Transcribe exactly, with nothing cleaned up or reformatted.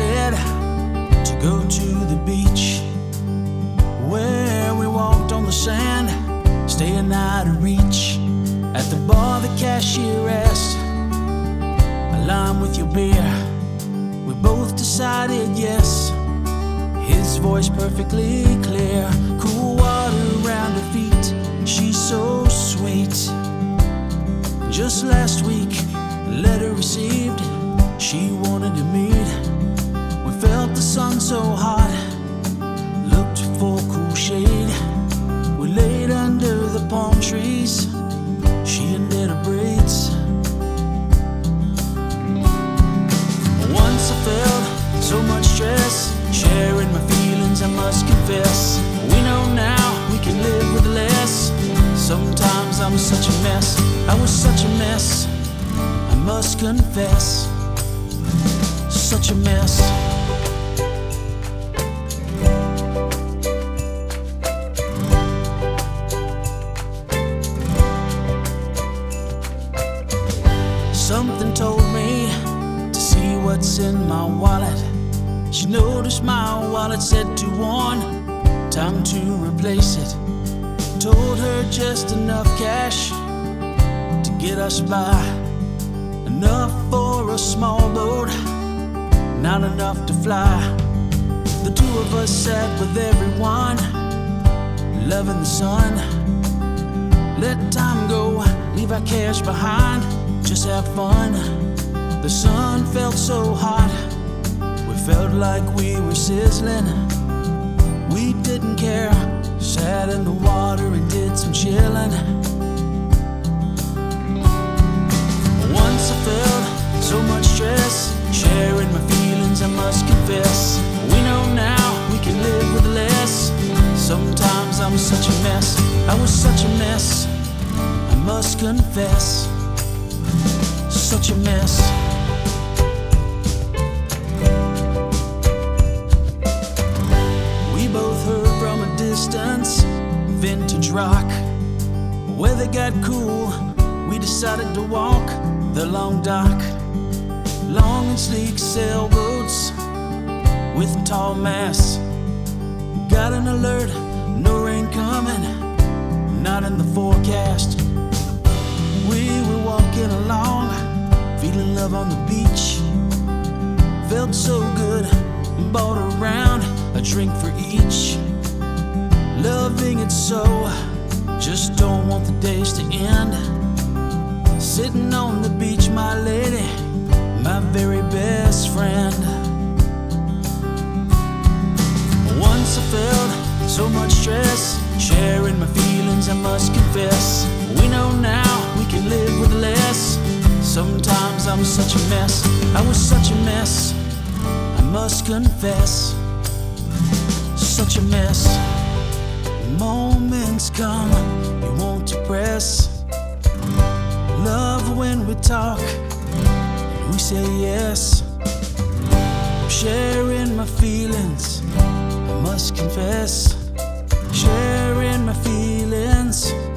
decided to go to the beach, where we walked on the sand, staying out of reach. At the bar, the cashier asked, "A lime with your beer?" We both decided yes. His voice perfectly clear, cool water around her feet. She's so sweet. Just last week, a letter received, she wanted to meet. We felt the sun so hot, looked for cool shade. We laid under the palm trees, she undid her braids. Once I felt so much stress, sharing my feelings, I must confess. We know now we can live with less. Sometimes I'm such a mess, I was such a mess, I must confess. Such a mess. Something told me to see what's in my wallet. She noticed my wallet said to one, time to replace it. Told her just enough cash to get us by, enough for a small boat, not enough to fly. The two of us sat with everyone, loving the sun. Let time go, leave our cash behind, just have fun. The sun felt so hot, we felt like we were sizzling. We didn't care, sat in the water and did some chilling. Once I felt so much stress, sharing my feelings, I must confess. We know now we can live with less. Sometimes I'm such a mess, I was such a mess, I must confess. Such a mess. We both heard from a distance, vintage rock. Weather got cool, we decided to walk the long dock. Long and sleek sailboats with tall masts. Got an alert, no rain coming, not in the forecast. We were walking along, feeling love on the beach. Felt so good, bought a round, a drink for each. Loving it so, just don't want the days to end. Sitting on the beach, my lady, my very best friend. Once I felt so much stress, sharing my feelings, I must confess. We know now we can live with less. Sometimes I'm such a mess, I was such a mess, I must confess. Such a mess. Moments come, you want to press. Love when we talk, we say yes. Sharing my feelings, I must confess. Sharing my feelings.